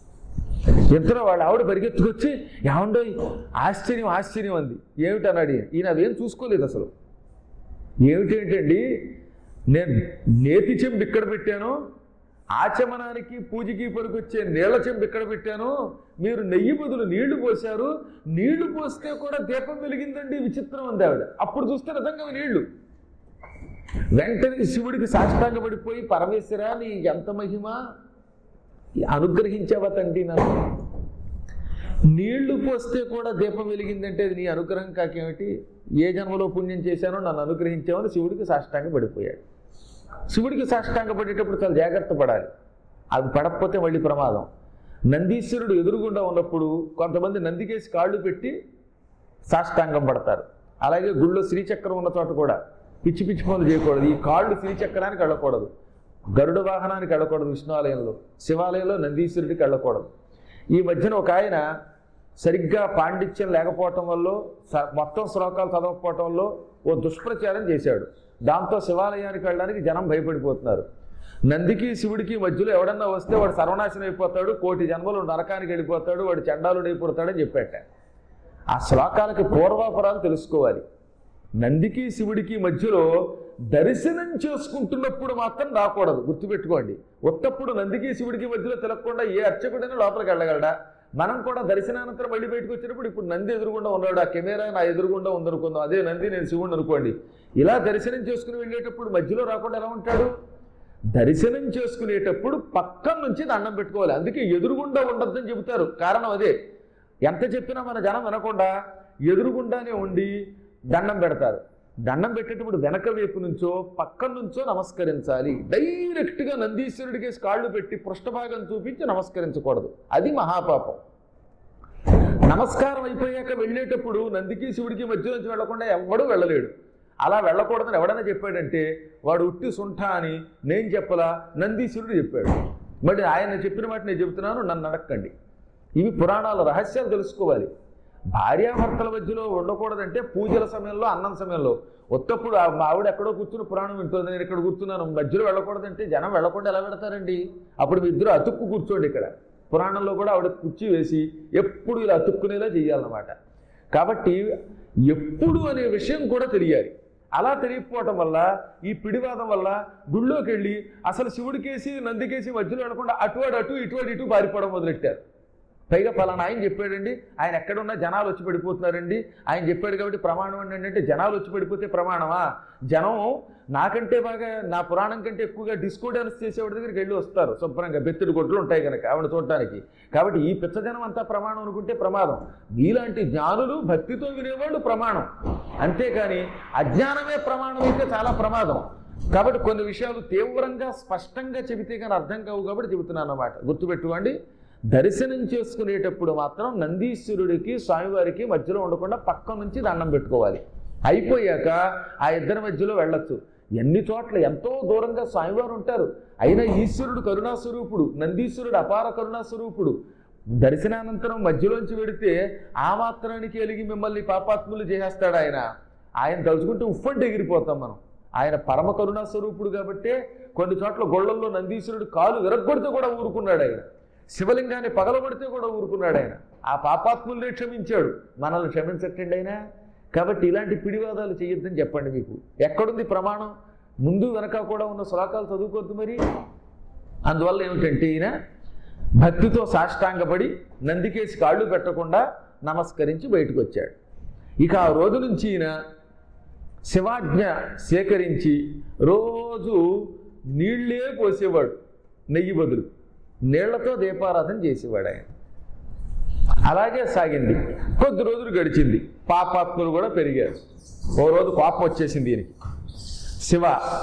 ఎంతలో వాళ్ళు ఆవిడ పరిగెత్తుకొచ్చి, ఏమండో ఆశ్చర్యం ఆశ్చర్యం అంది. ఏమిటన్నాడు ఈయన. ఈయన అవేం చూసుకోలేదు అసలు. ఏమిటేంటండి, నేను నేతి చెంబు ఇక్కడ పెట్టాను, ఆచమనానికి పూజకి పనికొచ్చే నీళ్ల చెంబు ఇక్కడ పెట్టాను, మీరు నెయ్యి బదులు నీళ్లు పోశారు, నీళ్లు పోస్తే కూడా దీపం వెలిగిందండి, విచిత్రం అంది ఆవిడ. అప్పుడు చూస్తే నిజంగా నీళ్లు. వెంటనే శివుడికి సాష్టాంగ పడిపోయి, పరమేశ్వరా నీ ఎంత మహిమ, అనుగ్రహించావా తండ్రి నన్ను. నీళ్లు పోస్తే కూడా దీపం వెలిగిందంటే అది నీ అనుగ్రహం కాకేమిటి, ఏ జన్మలో పుణ్యం చేశానో నన్ను అనుగ్రహించావని శివుడికి సాష్టాంగ పడిపోయాడు. శివుడికి సాష్టాంగ పడేటప్పుడు చాలా జాగ్రత్త పడాలి, అది పడకపోతే మళ్ళీ ప్రమాదం. నందీశ్వరుడు ఎదురుగుండా ఉన్నప్పుడు కొంతమంది నందికేసి కాళ్ళు పెట్టి సాష్టాంగం పడతారు. అలాగే గుళ్ళో శ్రీచక్రం ఉన్న చోట కూడా పిచ్చి పిచ్చి పనులు చేయకూడదు. ఈ కాళ్ళు శ్రీచక్రానికి వెళ్ళకూడదు, గరుడ వాహనానికి వెళ్ళకూడదు, విష్ణువాలయంలో, శివాలయంలో నందీశ్వరుడికి వెళ్ళకూడదు. ఈ మధ్యన ఒక ఆయన సరిగ్గా పాండిత్యం లేకపోవటం వల్ల, మొత్తం శ్లోకాలు చదవకపోవటం వల్ల ఓ దుష్ప్రచారం చేశాడు. దాంతో శివాలయానికి వెళ్ళడానికి జనం భయపడిపోతున్నారు. నందికి శివుడికి మధ్యలో ఎవడన్నా వస్తే వాడు సర్వనాశనం అయిపోతాడు, కోటి జన్మలు నరకానికి వెళ్ళిపోతాడు, వాడు చండాలుడు అయిపోతాడని చెప్పాట. ఆ శ్లోకాలకి పూర్వాపరాలు తెలుసుకోవాలి. నందికి శివుడికి మధ్యలో దర్శనం చేసుకుంటున్నప్పుడు మాత్రం రాకూడదు, గుర్తుపెట్టుకోండి. ఒక్కప్పుడు నందికి శివుడికి మధ్యలో తిరగకుండా ఏ అర్చకుడైనా లోపలికి వెళ్ళగలడా? మనం కూడా దర్శనానంతరం మళ్ళీ బయటకు వచ్చినప్పుడు ఇప్పుడు నంది ఎదురుగుండా ఉన్నాడు, ఆ కెమెరా నా ఎదురుగుండా ఉందనుకుందాం, అదే నంది నేను శివుడిని అనుకోండి. ఇలా దర్శనం చేసుకుని వెళ్ళేటప్పుడు మధ్యలో రాకుండా ఎలా ఉంటాడు? దర్శనం చేసుకునేటప్పుడు పక్కన నుంచి దండం పెట్టుకోవాలి. అందుకే ఎదురుగుండా ఉండద్దని చెబుతారు. కారణం అదే, ఎంత చెప్పినా మన జనం వినకుండా ఎదురుగుండానే ఉండి దండం పెడతారు. దండం పెట్టేటప్పుడు వెనక వైపు నుంచో పక్కన నుంచో నమస్కరించాలి. డైరెక్ట్గా నందీశ్వరుడికి కాళ్ళు పెట్టి పృష్ఠభాగం చూపించి నమస్కరించకూడదు, అది మహాపాపం. నమస్కారం అయిపోయాక వెళ్ళేటప్పుడు నందికి శివుడికి మధ్య నుంచి వెళ్లకుండా ఎవడూ వెళ్ళలేడు. అలా వెళ్ళకూడదని ఎవడైనా చెప్పాడంటే వాడు ఉట్టి సుంఠ అని నేను చెప్పలా, నందీశ్వరుడు చెప్పాడు. మరి ఆయన చెప్పిన మాట నేను చెబుతున్నాను, నన్ను అడక్కండి. ఇవి పురాణాల రహస్యాలు తెలుసుకోవాలి. భార్యాభర్తల మధ్యలో ఉండకూడదంటే పూజల సమయంలో, అన్నం సమయంలో. ఒత్తప్పుడు ఆవిడ ఎక్కడో కూర్చుని పురాణం వింటుంది, నేను ఇక్కడ కూర్చున్నాను, మధ్యలో వెళ్ళకూడదంటే జనం వెళ్ళకుండా ఎలా పెడతారండి? అప్పుడు మీ ఇద్దరు అతుక్కు కూర్చోండి. ఇక్కడ పురాణంలో కూడా ఆవిడ కుర్చీ వేసి ఎప్పుడు ఇలా అతుక్కునేలా చేయాలన్నమాట. కాబట్టి ఎప్పుడు అనే విషయం కూడా తెలియాలి. అలా తెలియకపోవటం వల్ల ఈ పిడివాదం వల్ల గుళ్ళోకి వెళ్ళి అసలు శివుడికేసి నందికేసి మధ్యలో వెళ్ళకుండా అటువాడు అటు ఇటువాడు ఇటు పారిపోవడం మొదలెట్టారు. పైగా ఫలానా ఆయన చెప్పాడండి, ఆయన ఎక్కడున్నా జనాలు వచ్చి పడిపోతున్నారండి, ఆయన చెప్పాడు కాబట్టి ప్రమాణం అండి అంటే జనాలు వచ్చి పడిపోతే ప్రమాణమా? జనం నాకంటే బాగా, నా పురాణం కంటే ఎక్కువగా డిస్కో డాన్స్ చేసేవాడి దగ్గరికి వెళ్ళి వస్తారు శుభ్రంగా, బెత్తుడు కొట్లు ఉంటాయి కనుక ఆవిడ చూడటానికి. కాబట్టి ఈ పిచ్చజనం అంతా ప్రమాణం అనుకుంటే ప్రమాదం. మీలాంటి జ్ఞానులు భక్తితో వినేవాళ్ళు ప్రమాణం, అంతేకాని అజ్ఞానమే ప్రమాణం అయితే చాలా ప్రమాదం. కాబట్టి కొన్ని విషయాలు తీవ్రంగా స్పష్టంగా చెబితే కానీ అర్థం కావు కాబట్టి చెబుతున్నాను అన్నమాట. గుర్తుపెట్టుకోండి, దర్శనం చేసుకునేటప్పుడు మాత్రం నందీశ్వరుడికి స్వామివారికి మధ్యలో ఉండకుండా పక్క నుంచి దండం పెట్టుకోవాలి. అయిపోయాక ఆ ఇద్దరి మధ్యలో వెళ్ళొచ్చు. ఎన్ని చోట్ల ఎంతో దూరంగా స్వామివారు ఉంటారు, అయినా ఈశ్వరుడు కరుణాస్వరూపుడు, నందీశ్వరుడు అపార కరుణాస్వరూపుడు. దర్శనానంతరం మధ్యలోంచి వెడితే ఆ మాత్రానికి ఎలిగి మిమ్మల్ని పాపాత్ములు చేసేస్తాడు ఆయన. ఆయన తలుచుకుంటే ఉఫ్ఫంటే ఎగిరిపోతాం మనం. ఆయన పరమ కరుణాస్వరూపుడు కాబట్టే కొన్ని చోట్ల గొళ్ళల్లో నందీశ్వరుడు కాలు విరగ్గొడితే కూడా ఊరుకున్నాడు ఆయన. శివలింగాన్ని పగలగొడితే కూడా ఊరుకున్నాడు ఆయన. ఆ పాపాత్ముల్ని క్షమించాడు, మనల్ని క్షమించట్టండి ఆయన. కాబట్టి ఇలాంటి పిడివాదాలు చేయొద్దని చెప్పండి. మీకు ఎక్కడుంది ప్రమాణం? ముందు వెనక కూడా ఉన్న శ్లోకాలు చదువుకోవద్దు మరి. అందువల్ల ఏమిటంటే ఈయన భక్తితో సాష్టాంగపడి నందికేసి కాళ్ళు పెట్టకుండా నమస్కరించి బయటకు వచ్చాడు. ఇక ఆ రోజు నుంచి ఈయన శివాజ్ఞ సేకరించి రోజు నీళ్లే పోసేవాడు, నెయ్యి బదులు నీళ్లతో దీపారాధన చేసేవాడు ఆయన. అలాగే సాగింది. కొద్ది రోజులు గడిచింది, పాపాత్ములు కూడా పెరిగారు. ఓ రోజు కోపం వచ్చేసింది దీనికి. శివ,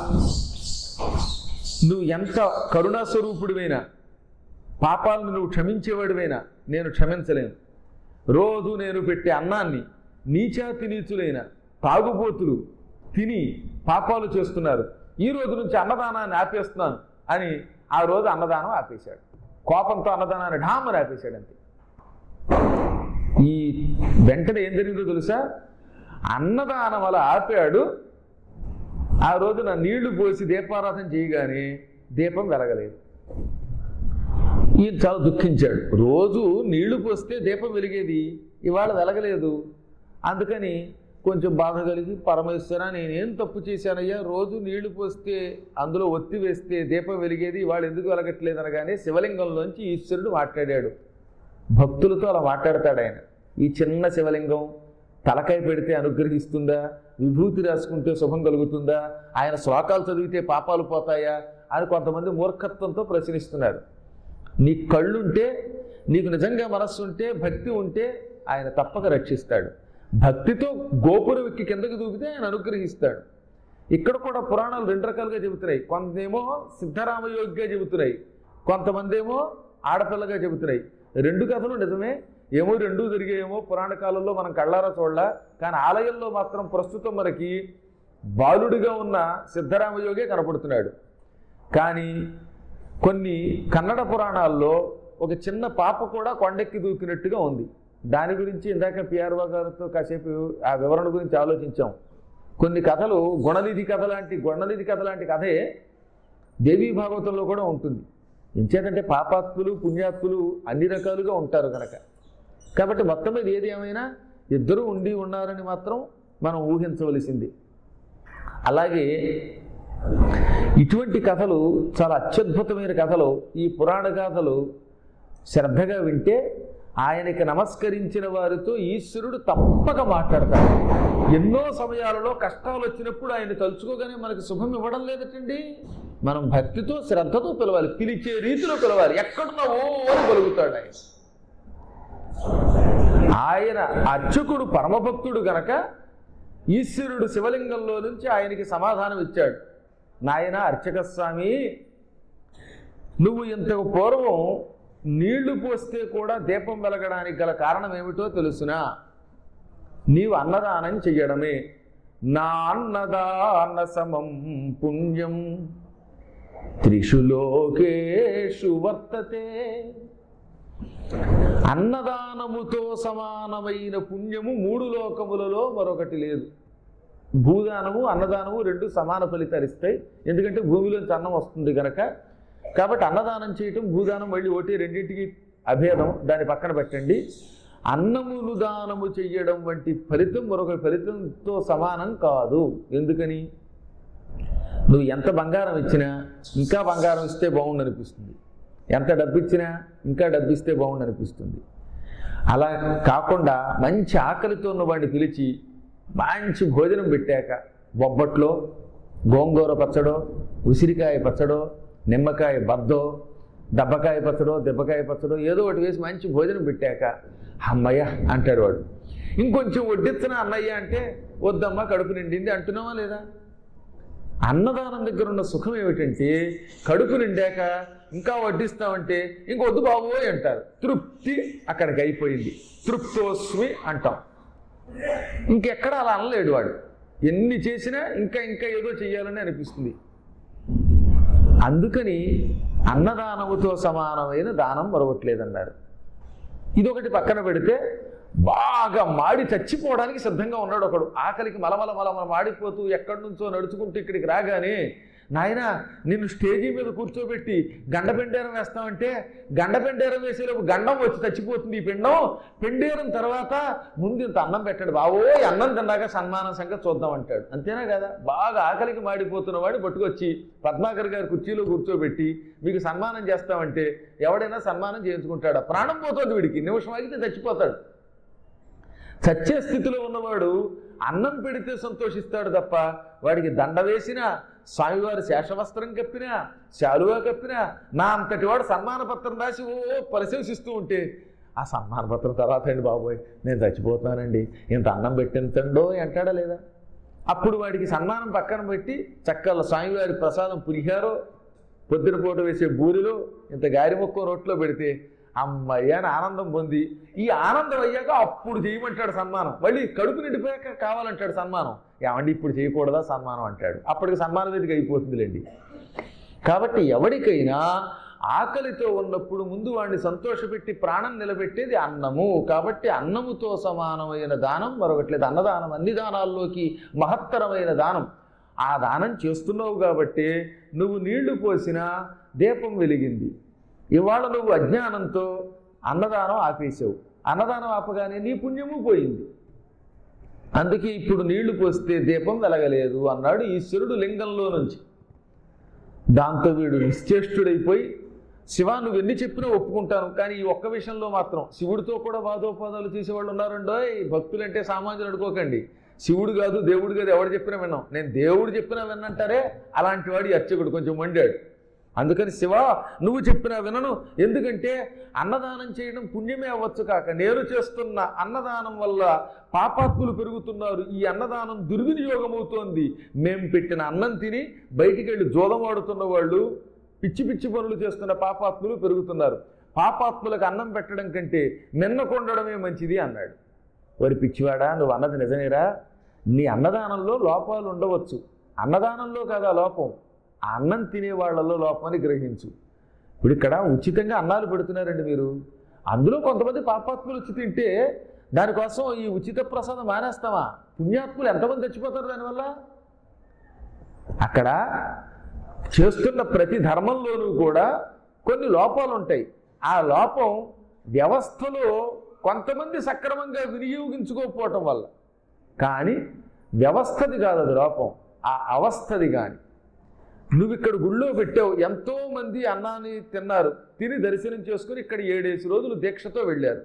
నువ్వు ఎంత కరుణాస్వరూపుడివైనా, పాపాలను నువ్వు క్షమించేవాడివైనా నేను క్షమించలేను. రోజు నేను పెట్టే అన్నాన్ని నీచాతి నీచులైన తాగుబోతులు తిని పాపాలు చేస్తున్నారు, ఈ రోజు నుంచి అన్నదానాన్ని ఆపేస్తున్నాను అని ఆ రోజు అన్నదానం ఆపేశాడు. కోపంతో అన్నదానాన్ని ఢామని ఆపేశాడు అంతే. ఈ వెంటనే ఏం జరిగిందో తెలుసా? అన్నదానం అలా ఆపాడు. ఆ రోజున నీళ్లు పోసి దీపారాధన చేయగానే దీపం వెలగలేదు. ఈయన చాలా దుఃఖించాడు. రోజు నీళ్లు పోస్తే దీపం వెలిగేది, ఇవాళ వెలగలేదు. అందుకని కొంచెం బాధ కలిగి, పరమేశ్వర నేనేం తప్పు చేశానయ్యా, రోజు నీళ్లు పోస్తే అందులో ఒత్తి వేస్తే దీపం వెలిగేది, ఇవాళ ఎందుకు వెలగట్లేదు అనగానే శివలింగంలోంచి ఈశ్వరుడు మాట్లాడాడు. భక్తులతో అలా మాట్లాడతాడు ఆయన. ఈ చిన్న శివలింగం తలకాయ పెడితే అనుగ్రహిస్తుందా, విభూతి రాసుకుంటే శుభం కలుగుతుందా, ఆయన శ్లోకాలు చదివితే పాపాలు పోతాయా అని కొంతమంది మూర్ఖత్వంతో ప్రశ్నిస్తున్నారు. నీ కళ్ళుంటే, నీకు నిజంగా మనస్సు ఉంటే, భక్తి ఉంటే ఆయన తప్పక రక్షిస్తాడు. భక్తితో గోపురం ఎక్కి కిందకి దూకితే ఆయన అనుగ్రహిస్తాడు. ఇక్కడ కూడా పురాణాలు రెండు రకాలుగా చెబుతున్నాయి. కొంతేమో సిద్ధరామయోగిగా చెబుతున్నాయి, కొంతమంది ఏమో ఆడపిల్లగా చెబుతున్నాయి. రెండు కథలు నిజమే, ఏమో రెండూ జరిగేమో పురాణ కాలంలో మనం కళ్ళారా చూడలా. కానీ ఆలయంలో మాత్రం ప్రస్తుతం మనకి బాలుడిగా ఉన్న సిద్ధరామయోగే కనపడుతున్నాడు. కానీ కొన్ని కన్నడ పురాణాల్లో ఒక చిన్న పాప కూడా కొండెక్కి దూకినట్టుగా ఉంది. దాని గురించి ఇందాక పిఆర్ఓ గారితో కాసేపు ఆ వివరణ గురించి ఆలోచించాం. కొన్ని కథలు గుణనిధి కథ లాంటి గుణనిధి కథ లాంటి కథే దేవీ భాగవతంలో కూడా ఉంటుంది. ఎంచేతంటే పాపాత్ములు పుణ్యాత్ములు అన్ని రకాలుగా ఉంటారు కనుక. కాబట్టి మొత్తం మీద ఏది ఏమైనా ఇద్దరూ ఉండి ఉన్నారని మాత్రం మనం ఊహించవలసింది. అలాగే ఇటువంటి కథలు చాలా అత్యద్భుతమైన కథలు. ఈ పురాణ గాథలు శ్రద్ధగా వింటే ఆయనకి నమస్కరించిన వారితో ఈశ్వరుడు తప్పక మాట్లాడతాడు. ఎన్నో సమయాలలో కష్టాలు వచ్చినప్పుడు ఆయన తలుచుకోగానే మనకి శుభం ఇవ్వడం లేదటండి. మనం భక్తితో శ్రద్ధతో పిలవాలి, పిలిచే రీతిలో పిలవాలి. ఎక్కడున్నా ఓ అని పలుకుతాడు ఆయన. ఆయన అర్చకుడు పరమభక్తుడు గనక ఈశ్వరుడు శివలింగంలో నుంచి ఆయనకి సమాధానం ఇచ్చాడు. నాయన అర్చక స్వామి, నువ్వు ఇంతకు పూర్వం నీళ్లు పోస్తే కూడా దీపం వెలగడానికి గల కారణం ఏమిటో తెలుసునా? నీవు అన్నదానం చెయ్యడమే. నా అన్నదాన సమం పుణ్యం త్రిషు లోకేషు వర్తతే. అన్నదానముతో సమానమైన పుణ్యము మూడు లోకములలో మరొకటి లేదు. భూదానము అన్నదానము రెండు సమాన ఫలితాలు ఇస్తాయి. ఎందుకంటే భూమిలోంచి అన్నం వస్తుంది కనుక. కాబట్టి అన్నదానం చేయటం భూదానం మళ్ళీ ఒకటి, రెండింటికి అభేదం. దాన్ని పక్కన పెట్టండి. అన్నమును దానము చెయ్యడం వంటి ఫలితం మరొక ఫలితంతో సమానం కాదు. ఎందుకని? నువ్వు ఎంత బంగారం ఇచ్చినా ఇంకా బంగారం ఇస్తే బాగుండు అనిపిస్తుంది, ఎంత డబ్బు ఇచ్చినా ఇంకా డబ్బు ఇస్తే బాగుండు అనిపిస్తుంది. అలా కాకుండా మంచి ఆకలితో ఉన్న వాడిని పిలిచి మంచి భోజనం పెట్టాక బొబ్బట్లో గోంగూర పచ్చడో, ఉసిరికాయ పచ్చడో, నిమ్మకాయ బద్దో, దబ్బకాయ పచ్చడో, దెబ్బకాయ పచ్చడో ఏదో ఒకటి వేసి మంచి భోజనం పెట్టాక అమ్మయ్య అంటాడు వాడు. ఇంకొంచెం వడ్డిస్తున్నా అన్నయ్య అంటే వద్దమ్మా కడుపు నిండింది అంటున్నావా లేదా? అన్నదానం దగ్గర ఉన్న సుఖం ఏమిటంటే కడుపు నిండాక ఇంకా వడ్డిస్తామంటే ఇంకొద్దు బాబోయ్ అంటారు. తృప్తి అక్కడికి అయిపోయింది. తృప్తోస్మి అంటాం. ఇంకెక్కడ అలా అనలేడు వాడు. ఎన్ని చేసినా ఇంకా ఇంకా ఏదో చెయ్యాలని అనిపిస్తుంది. అందుకని అన్నదానముతో సమానమైన దానం మరొకట్లేదన్నారు. ఇదొకటి పక్కన పెడితే బాగా మాడి చచ్చిపోవడానికి సిద్ధంగా ఉన్నాడు ఒకడు. ఆకలికి మలమల మలమల మాడిపోతూ ఎక్కడి నుంచో నడుచుకుంటూ ఇక్కడికి రాగానే, నాయన నిన్ను స్టేజీ మీద కూర్చోబెట్టి గండపెండేరం వేస్తామంటే గండపెండేరం వేసేలోపు గండం వచ్చి చచ్చిపోతుంది ఈ పిండం. పెండేరం తర్వాత ముందు ఇంత అన్నం పెట్టాడు. బావో అన్నం తిన్నాక సన్మానం సంగతి చూద్దాం అంటాడు. అంతేనా కదా? బాగా ఆకలికి మాడిపోతున్న వాడు పట్టుకొచ్చి పద్మాకర్ గారి కుర్చీలో కూర్చోబెట్టి మీకు సన్మానం చేస్తామంటే ఎవడైనా సన్మానం చేయించుకుంటాడా? ప్రాణం పోతుంది వీడికి. నిమిషం ఆగితే చచ్చిపోతాడు. చచ్చే స్థితిలో ఉన్నవాడు అన్నం పెడితే సంతోషిస్తాడు తప్ప వాడికి దండ వేసినా, స్వామివారి శేషవస్త్రం కప్పినా, శాలువా కప్పినా, నా అంతటి వాడు సన్మాన పత్రం రాసి ఓ పరిశోషిస్తూ ఉంటే ఆ సన్మాన పత్రం తర్వాత అండి బాబోయ్ నేను చచ్చిపోతున్నానండి ఇంత అన్నం పెట్టించండో అంటాడా లేదా? అప్పుడు వాడికి సన్మానం పక్కన పెట్టి చక్కల స్వామివారి ప్రసాదం పులిహారో, పొద్దున పూట వేసే బూరిలో ఇంత గారి మొక్క రోట్లో పెడితే అమ్మయ్య అని ఆనందం పొంది, ఈ ఆనందం అయ్యాక అప్పుడు చేయమంటాడు సన్మానం. మళ్ళీ కడుపు నిండిపోయాక కావాలంటాడు సన్మానం. ఏమండి ఇప్పుడు చేయకూడదా సన్మానం అంటాడు. అప్పటికి సన్మానం వేదిక అయిపోతుందిలేండి. కాబట్టి ఎవరికైనా ఆకలితో ఉన్నప్పుడు ముందు వాడిని సంతోషపెట్టి ప్రాణం నిలబెట్టేది అన్నము. కాబట్టి అన్నముతో సమానమైన దానం మరొకట్లేదు. అన్నదానం అన్ని దానాల్లోకి మహత్తరమైన దానం. ఆ దానం చేస్తున్నావు కాబట్టి నువ్వు నీళ్లు పోసినా దీపం వెలిగింది. ఇవాళ నువ్వు అజ్ఞానంతో అన్నదానం ఆపేసావు. అన్నదానం ఆపగానే నీ పుణ్యము పోయింది. అందుకే ఇప్పుడు నీళ్లు పోస్తే దీపం వెలగలేదు అన్నాడు ఈశ్వరుడు లింగంలో నుంచి. దాంతో వీడు నిశ్చేష్టుడైపోయి, శివ నువ్వు ఎన్ని చెప్పినా ఒప్పుకుంటాను, కానీ ఈ ఒక్క విషయంలో మాత్రం శివుడితో కూడా వాదోపాదాలు చేసేవాళ్ళు ఉన్నారండో. భక్తులంటే సామాన్యులు అనుకోకండి. శివుడు కాదు దేవుడు కాదు ఎవడు చెప్పినా విన్నాం. నేను దేవుడు చెప్పినా విన్నంటారే అలాంటి వాడి అర్చకుడు కొంచెం మండాడు. అందుకని శివ నువ్వు చెప్పినా వినను. ఎందుకంటే అన్నదానం చేయడం పుణ్యమే అవ్వచ్చు కాక నేను చేస్తున్న అన్నదానం వల్ల పాపాత్ములు పెరుగుతున్నారు. ఈ అన్నదానం దుర్వినియోగం అవుతోంది. మేము పెట్టిన అన్నం తిని బయటికి వెళ్ళి జోదమాడుతున్న వాళ్ళు, పిచ్చి పిచ్చి పనులు చేస్తున్న పాపాత్ములు పెరుగుతున్నారు. పాపాత్ములకు అన్నం పెట్టడం కంటే నిన్నకొండడమే మంచిది అన్నాడు. వరి పిచ్చివాడా నువ్వు అన్నది నిజమేరా? నీ అన్నదానంలో లోపాలు ఉండవచ్చు. అన్నదానంలో కదా లోపం, ఆ అన్నం తినే వాళ్ళలో లోపాన్ని గ్రహించు. ఇప్పుడు ఇక్కడ ఉచితంగా అన్నాలు పెడుతున్నారండి మీరు. అందులో కొంతమంది పాపాత్ములు వచ్చి తింటే దానికోసం ఈ ఉచిత ప్రసాదం మానేస్తామా? పుణ్యాత్ములు ఎంతమంది చచ్చిపోతారు దానివల్ల? అక్కడ చేస్తున్న ప్రతి ధర్మంలోనూ కూడా కొన్ని లోపాలు ఉంటాయి. ఆ లోపం వ్యవస్థలో కొంతమంది సక్రమంగా వినియోగించుకోకపోవటం వల్ల. కానీ వ్యవస్థది కాదు అది లోపం, ఆ అవస్థది. కానీ నువ్వు ఇక్కడ గుళ్ళో పెట్టావు, ఎంతోమంది అన్నాన్ని తిన్నారు, తిని దర్శనం చేసుకుని ఇక్కడ ఏడేసి రోజులు దీక్షతో వెళ్ళారు.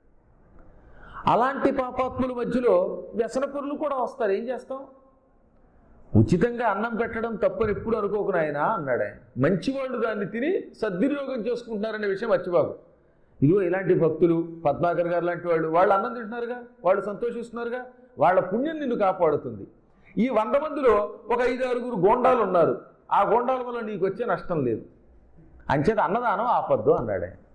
అలాంటి పాపాత్ముల మధ్యలో వ్యసనపరులు కూడా వస్తారు. ఏం చేస్తాం? ఉచితంగా అన్నం పెట్టడం తప్పని ఎప్పుడు అనుకోకు నాయనా అన్నాడు ఆయన. మంచివాళ్ళు దాన్ని తిని సద్వినియోగం చేసుకుంటున్నారనే విషయం మర్చిపోకు. ఇదిగో ఇలాంటి భక్తులు పద్మాకర్ గారు లాంటి వాళ్ళు వాళ్ళు అన్నం తింటున్నారుగా, వాళ్ళు సంతోషిస్తున్నారుగా, వాళ్ళ పుణ్యం నిన్ను కాపాడుతుంది. ఈ వంద మందిలో ఒక ఐదు ఆరుగురు గోండాలు ఉన్నారు, ఆ గోండాల వల్ల నీకు వచ్చే నష్టం లేదు, అంచేత అన్నదానం ఆపద్దు అన్నాడు ఆయన.